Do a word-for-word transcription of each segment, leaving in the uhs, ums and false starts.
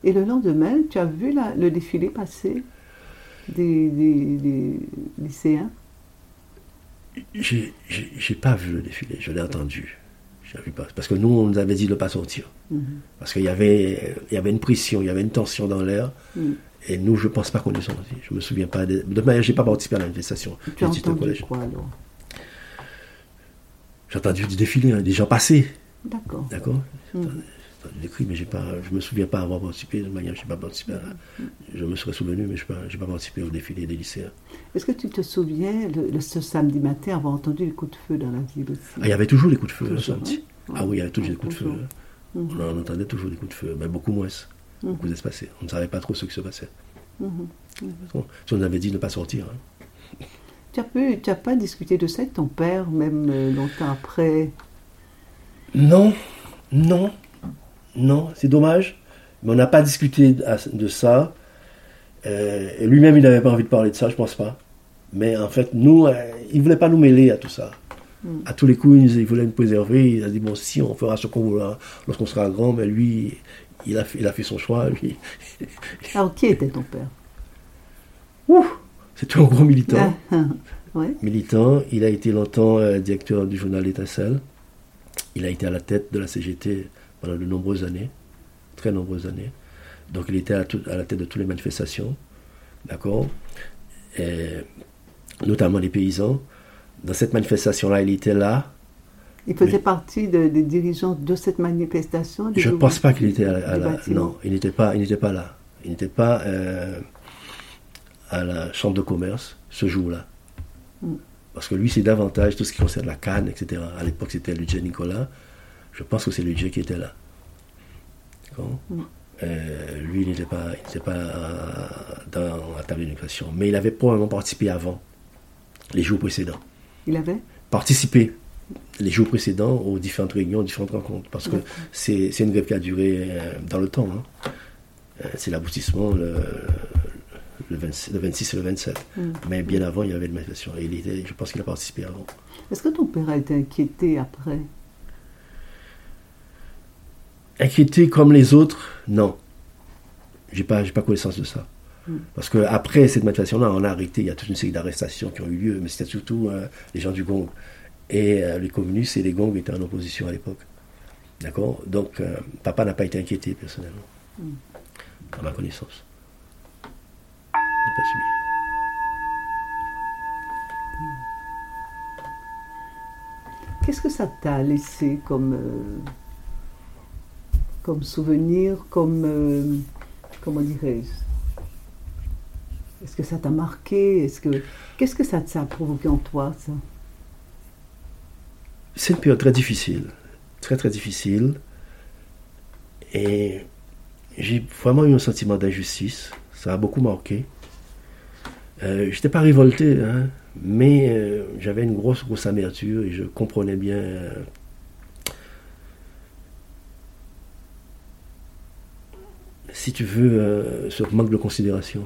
Et le lendemain, tu as vu la, le défilé passer des, des, des lycéens? J'ai, j'ai, j'ai pas vu le défilé, je l'ai entendu. J'ai vu pas, parce que nous, on nous avait dit de ne pas sortir. Mm-hmm. Parce qu'il y avait, il y avait une pression, il y avait une tension dans l'air. Mm. Et nous, je ne pense pas qu'on est sortis. Je ne me souviens pas. De, de toute manière, je n'ai pas participé à la manifestation. Tu as entendu quoi alors? J'ai entendu du défilé, hein, des gens passer. D'accord. D'accord. Mm. J'ai entendu des cris, mais j'ai pas, je ne me souviens pas avoir participé. De toute manière, je n'ai pas participé. À la, mm. Je me serais souvenu, mais je n'ai pas, pas participé au défilé des lycéens. Est-ce que tu te souviens, le, le, ce samedi matin, avoir entendu les coups de feu dans la ville aussi? Ah, il y avait toujours des coups de feu, toujours, le samedi. Hein? Ah oui, il y avait toujours ouais, des coups toujours. de feu. Hein. Mm-hmm. On, on entendait toujours des coups de feu, mais beaucoup moins. Mm-hmm. Beaucoup espacés. On ne savait pas trop ce qui se passait. Mm-hmm. Mm-hmm. Si on avait dit de ne pas sortir. Hein. Tu n'as pas discuté de ça avec ton père, même euh, longtemps après? Non, non, non, c'est dommage. Mais on n'a pas discuté de ça. Euh, et lui-même, il n'avait pas envie de parler de ça, je pense pas. Mais en fait, nous, euh, il ne voulait pas nous mêler à tout ça. Mm. À tous les coups, il, il voulait nous préserver. Il a dit, bon, si, on fera ce qu'on voudra lorsqu'on sera grand, mais lui, il a fait, il a fait son choix. Lui. Alors, qui était ton père? Ouh, c'était un gros militant. Ouais. Militant, il a été longtemps euh, directeur du journal L'Étincelle. Il a été à la tête de la C G T pendant de nombreuses années, très nombreuses années. Donc il était à, tout, à la tête de toutes les manifestations, d'accord, et, notamment les paysans. Dans cette manifestation-là, il était là. Il faisait mais, partie de, des dirigeants de cette manifestation? Je ne pense pas qu'il était à, à la... Non, il n'était pas, il n'était pas là. Il n'était pas euh, à la chambre de commerce ce jour-là. Mm. Parce que lui, c'est davantage tout ce qui concerne la canne, et cetera. À l'époque, c'était Ludger Nicolas. Je pense que c'est Ludger qui était là. Mm. Euh, lui, il n'était pas, il n'était pas euh, dans la table de négociation. Mais il avait probablement participé avant, les jours précédents. Il avait participé les jours précédents aux différentes réunions, aux différentes rencontres. Parce que c'est, c'est une grève qui a duré euh, dans le temps. Hein. Euh, c'est l'aboutissement le, le, vingt-six, le vingt-six et le vingt-sept. Mm. Mais bien avant, il y avait une manifestation. Et il était, je pense qu'il a participé avant. Est-ce que ton père a été inquiété après? Inquiété comme les autres, non. J'ai pas, j'ai pas connaissance de ça. Mm. Parce qu'après cette manifestation-là, on a arrêté, il y a toute une série d'arrestations qui ont eu lieu, mais c'était surtout euh, les gens du Gong. Et euh, les communistes et les Gong étaient en opposition à l'époque. D'accord? Donc, euh, papa n'a pas été inquiété personnellement. Mm. À ma connaissance. Je n'ai pas suivi. Mm. Qu'est-ce que ça t'a laissé comme... Euh... comme souvenir, comme, euh, comment dirais-je, est-ce que ça t'a marqué, est-ce que, qu'est-ce que ça, ça a provoqué en toi, ça? C'est une période très difficile, très très difficile, et j'ai vraiment eu un sentiment d'injustice, ça a beaucoup marqué. Euh, je n'étais pas révolté, hein, mais euh, j'avais une grosse, grosse amertume, et je comprenais bien... Euh, si tu veux, euh, ce manque de considération.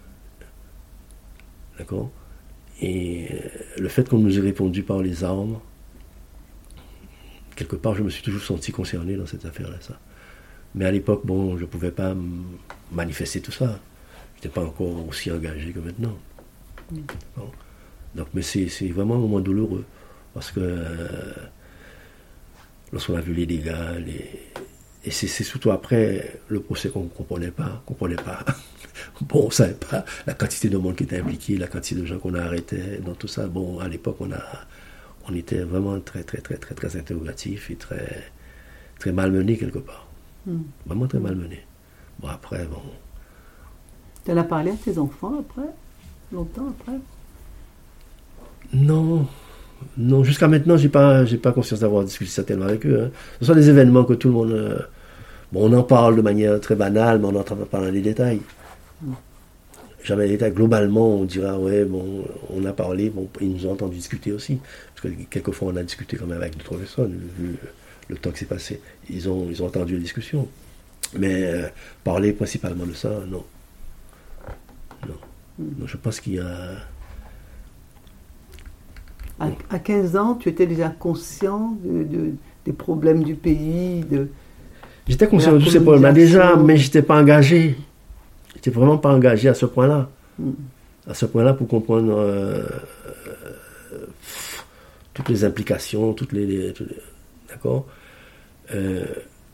D'accord? Et euh, le fait qu'on nous ait répondu par les armes, quelque part, je me suis toujours senti concerné dans cette affaire-là. Ça. Mais à l'époque, bon, je ne pouvais pas m- manifester tout ça. Je n'étais pas encore aussi engagé que maintenant. Mm. Bon. Donc, mais c'est, c'est vraiment un moment douloureux. Parce que euh, lorsqu'on a vu les dégâts, les... Et c'est, c'est surtout après le procès qu'on ne comprenait pas. comprenait pas. Bon, on ne savait pas la quantité de monde qui était impliqué, la quantité de gens qu'on a arrêtés, dans tout ça. Bon, à l'époque, on, a, on était vraiment très, très, très, très, très interrogatifs et très, très malmenés quelque part. Mm. Vraiment très malmenés. Bon, après, bon... Tu en as parlé à tes enfants après? Longtemps après? Non. Non, jusqu'à maintenant, je n'ai pas, j'ai pas conscience d'avoir discuté ça tellement avec eux. Hein. Ce sont des événements que tout le monde... Euh, bon, on en parle de manière très banale, mais on n'entend pas dans les détails. Mm. Jamais les détails. Globalement, on dira, ouais, bon, on a parlé, bon, ils nous ont entendu discuter aussi. Parce que quelquefois, on a discuté quand même avec d'autres personnes, vu le temps qui s'est passé. Ils ont, ils ont entendu les discussions. Mais euh, parler principalement de ça, non. Non. Mm. Non, je pense qu'il y a... À quinze ans, tu étais déjà conscient de, de, des problèmes du pays, de, J'étais conscient de tous ces problèmes déjà, mais je n'étais pas engagé. Je n'étais vraiment pas engagé à ce point-là. Mm. À ce point-là pour comprendre euh, euh, toutes les implications, toutes les... les toutes les d'accord euh,